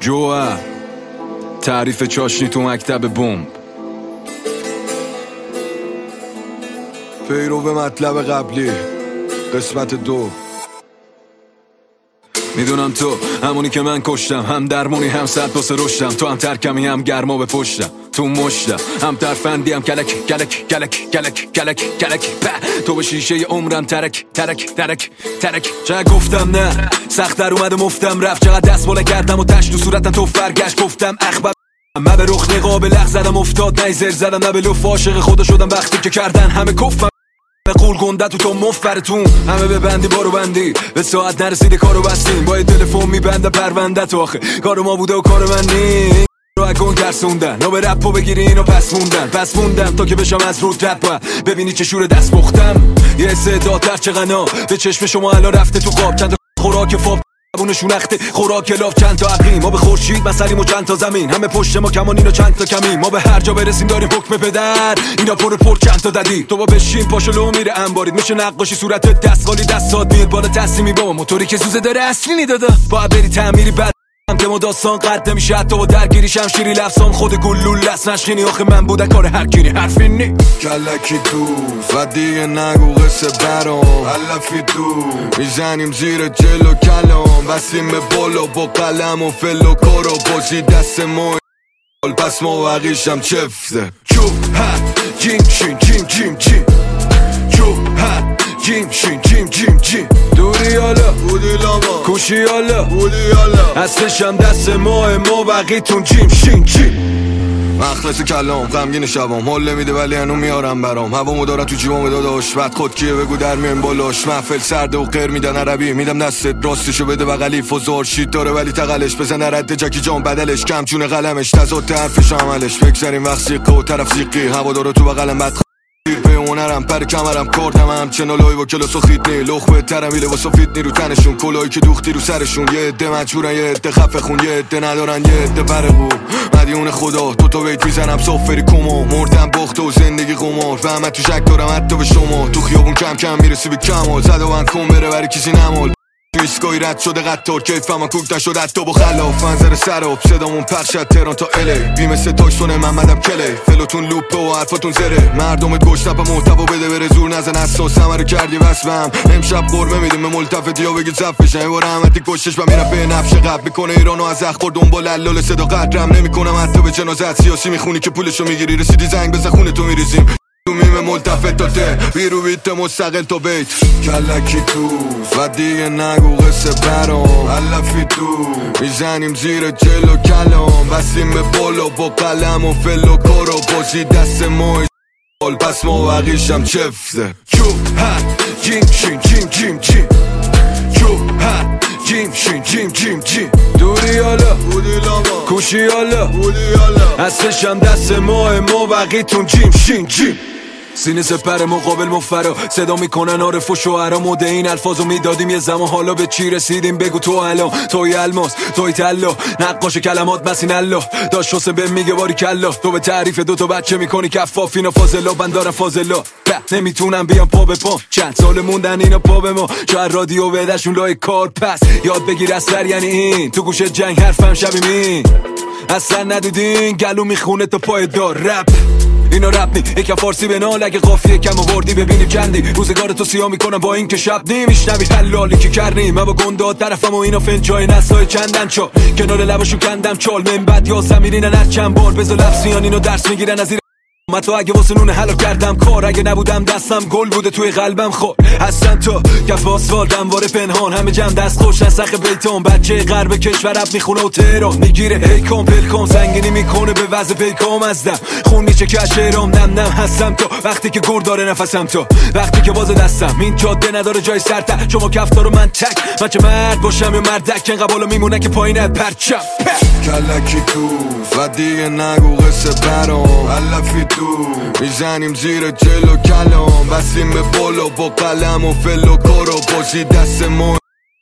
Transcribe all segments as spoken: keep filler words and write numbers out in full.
جوهر تعریف چاشنی تو مکتب بمب. پیرو به مطلب قبلی قسمت دو. میدونم تو همونی که من کشتم، هم درمونی هم صد باسه رشتم. تو هم ترکمی هم گرما به پشتم، تو مشتم هم ترفندی هم کلک کلک کلک کلک کلک کلک. تو به شیشه عمرم ترک ترک ترک ترک. چقدر گفتم نه سخت در اومده مفتم رفت، چقدر دست بالا کردم و تش تو صورتم تو فرگشت گفتم اخبر. من به رخ نقاب لغ زدم افتاد، نه زر زدم نه به لف عاشق خدا شدم وقتی که کردن همه کفم. قول گنده تو تو مفرتون همه به بندی بارو بندی، به ساعت نرسیده کارو بستیم با یه تلفن میبنده پرونده تو. آخه کارو ما بوده و کارو من نی رو اگون ترسوندن نو به رپو بگیری اینو پس موندن پس موندم تا که بشم از رود رپ. ببینی چه شور دست بختم یه استعدادتر چه غنا به چشم شما الان رفته تو خواب. چند تا خوراک فاب بونشون اخته خوراک لاف، چند تا عقیم ما به خورشید مسلیم و چند تا زمین همه پشت ما کمانین و چند تا کمین. ما به هر جا برسیم داریم حکم پدر، اینا پر پر چند تا ددی. تو با بشین پاشلو میره انبارید میشه نقاشی صورت دستقالی دستات میاد بالا تصمیمی با موتوری که سوزه داره اصلی نیدادا. باید بری تعمیری بعد که ما داستان قد نمیشه حتی با درگیری شمشیری لفظام خود گلول لس نشخینی. آخه من بوده کار هر کینی حرفی نی کلکی دوست و دیگه نگو قصه برام علفی تو میزنیم زیر جلو کلام بسیم به بالا با قلم و فل و کارو بازی دست ما پس ما وقیشم چفته. چو ها جیم شین جیم جیم جیم چو ها جیم شین جیم جیم جیم دوری حالا بودی لاما کوشی حالا بودی حالا هستشم دست ماه ما بقیتون جیم شین جیم. مخلص کلام غمگین شبام حال نمیده ولی هنو میارم برام هوامو دارم تو جیبام داداش بعد خود کیه بگو در میان بالاش. محفل سرده و قر میدن عربی میدم دستت راستشو بده بغلی فزار شیت داره ولی تقلش بزن رد جکی جان بدلش کم چونه قلمش تضاد حرفش عملش بگذاریم وقت سیقه و طرف سیقی هوا داره تو بغلم بد به اونرم پر کمرم کردم همچنان لای با کلاس و خیدنی لخبه ترمی لباس و فیدنی رو تنشون کلایی که دوختی رو سرشون. یه عده مجبورن یه عده خفه خون یه عده ندارن یه عده برقو مدیون خدا دو تا بیت میزنم سافری کما مردم باخت و زندگی قمار و همه تو شک دارم حتی به شما تو خیابون کم کم میرسی به کمال زد و بند کن بره برای کسی نمال تو ایسکایی رد شده قطار کیفم کوک نشد حتی با خلاف منظر سراب صدامون پخشد تهران تا الی بی مثل تاکسون محمدم کلی فلوتون لوپه و حرفاتون زره مردمت گشتب محتوا بده بره زور نزن اساس همه رو کردی وصفم امشب قرمه میدیم به ملتفتی ها بگی زف بشن یه بار احمدی کشش و میرم به نفش قبل میکنه ایرانو از اخبار دنبال علال صدا قدرم نمیکنم حتی به جنازت سیاسی میخونی که پولشو میگیری رسیدی زنگ بزن خونه تو میریزیم تو میمه ملتفت تا ته بیرو بیت مستقل تا بیت کلکی دوست و دیگه نگو قصه برام علفی تو میزنیم زیر جلو کلام بسیم به بالا با قلم و فل و کارو بازی دست ما پس ما وقیشم چفته. چو ها جیم شین جیم جیم جیم چو ها جیم شین جیم جیم جیم دوری حالا بودی لاما کوشی حالا بودی حالا هستشم دست ماه ما بقیتون جیم شین جیم. سینه سپر مقابل مفرا صدا میکنن عارف و شعرا مده این الفاظو میدادیم یه زمان حالا به چی رسیدیم بگو تو الان توی الماس توی طلا نقاش کلمات مسین الله داش حسین به میگه باری کلا تو به تعریف دو تا بچه میکنی کفاف اینا فاضلا بندارم فاضلا نمیتونم بیام پا به پا چند سال موندن اینا پا به ما شاید رادیو بدشون لای کار پس یاد بگیر اثر یعنی این تو گوش جنگ حرفم شبی می اصلا ندیدین گلو میخونه تا پای دار رپ اینا رپ نی یکم فارسی به نال اگه قافیه کم آوردی ببینی کندی روزگار تو سیاه میکنم با این که شب نمیشنوی حلالی که کردی من با گنده طرفم و اینا فنجای نسای چندن چا کنار لباشو کندم چال من بعد یا زمیرینن هر چند بار بذار لفظیان اینو درس میگیرن از من تو اگه واسه نونه حلو کردم کار اگه نبودم دستم گل بوده توی قلبم خور هستن تو کف آسفال دنواره پنهان همه جمع دست خوش نسخ بیتون بچه غرب کشور رب میخونه و تهران میگیره هیکم پلکم سنگینی میکنه به وضع پیکام ازدم خون میچه که شیرام نم نم هستم تو وقتی که گور داره نفسم تو وقتی که باز دستم این جاده نداره جای سرتر شما کفتار و من تک من چه مرد باشم یا مردک انقدر بالا میمونه که پایینه پرچم کلکی دوست و دیگه نگو قصه برام علفی تو میزنیم زیر جلو کلام بسیم به بالا با قلم و فل و کارو بازی دست ما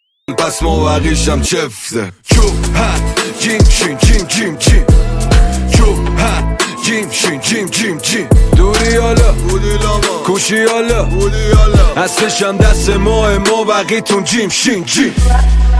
پس ما وقیشم چفته. چو ها جیم شین جیم جیم جیم چو ها جیم شین جیم جیم جیم دوری حالا بودی لاما کوشی حالا بودی حالا هستشم دست ماه ما بقیتون جیم شین جیم.